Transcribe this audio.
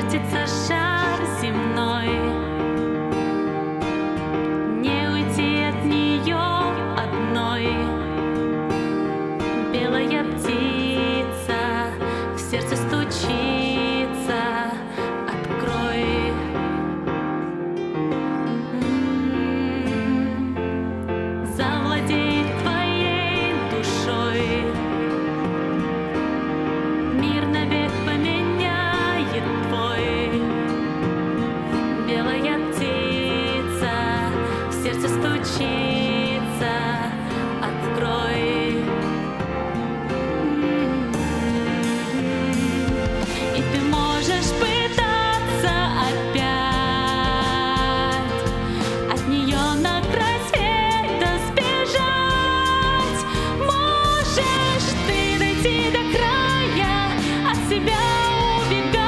вертится шар земной. Не уйти от нее одной. Белая птица в сердце стучится. Открой. Завладеет твоей душой. Мир навек поменяет твой. Белая птица в сердце стучится. Открой. И ты можешь пытаться опять от нее на край света сбежать. Можешь ты дойти до края, от себя убегать.